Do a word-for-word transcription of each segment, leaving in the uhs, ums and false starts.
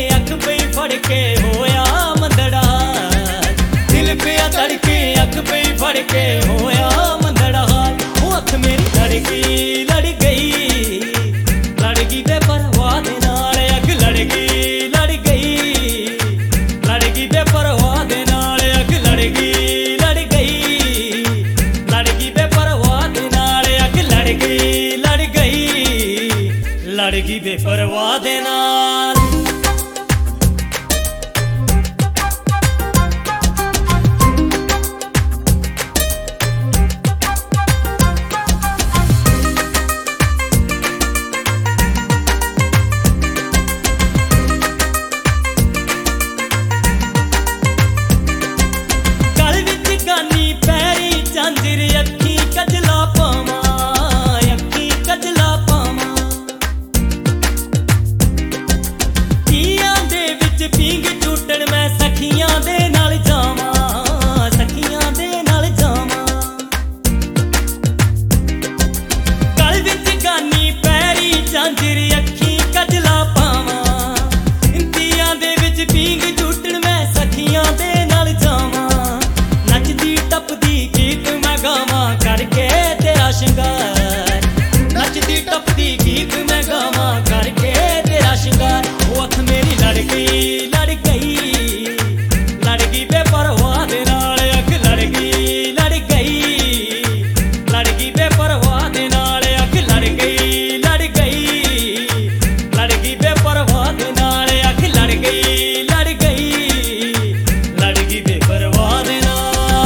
अख पे फड़ के होया मंदड़ा, दिल पे तड़के अख पे फड़ के होया मंदड़ा। वो अख मेरी लड़की लड़ गई, लड़की ते परवाह दे नाल अख लड़ गई, लड़ गई, लड़की ते परवाह दे नाल अख लड़ गई, लड़ गई, लड़की ते परवाह दे नाल अख लड़ गई, लड़ गई, लड़की बेपरवाह दे नाल। गल विच गानी पैरी झांजर अखी कजला पावां, अखी कजला पावां, तीयां दे विच पींग झूटण मैं सखियां दे नाल जावां, सखियां दे नाल जावां। गल विच गानी पैरी झांजर अखी कजला पावां, तीयां दे विच पींग झूटण मैं सखियां दे नाल जावां। नचदी टपदी गीत मैं गावां करके तेरा श्रृंगार, नचदी टपदी गीत मैं गावां करके तेरा श्रृंगार। वो अख मेरी लड़ गई, लड़ गई, लड़ गई बेपरवाह दे नाल अख लड़ गई, लड़ गई, लड़ गई बेपरवाह दे नाल अख लड़ गई, लड़ गई, लड़ गई बेपरवाह दे नाल अख लड़ गई, लड़ गई, लड़ गई बेपरवाह दे नाल।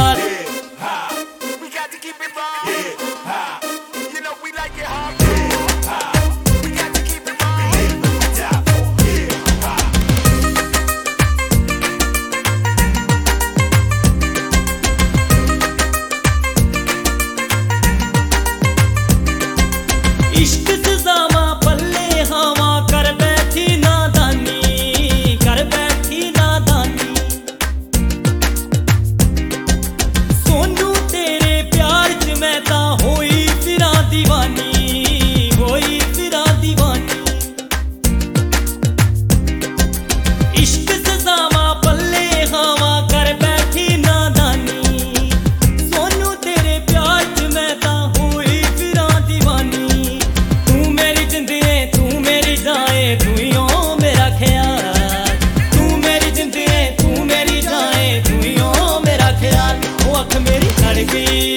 We got to keep it raw. You know we like it hard. We got to keep it raw. इश्क सजावा पल्ले हावा कर बैठी नादानी, कर बैठी नादानी। सोनू तेरे प्यार च मैं तां होई फिरां दीवानी, होई फिरां दीवानी। इश्क सजावा पल्ले हावा कर बैठी नादानी, सोनू तेरे प्यार च मैं तां होई फिरां दीवानी। तू मेरी जिंदगी तू मेरी जाए तू ही हो मेरा ख्याल, तू मेरी जिंदगी तू मेरी जाए तू ही हो मेरा ख्याल। वो अख मेरी लड़ गई,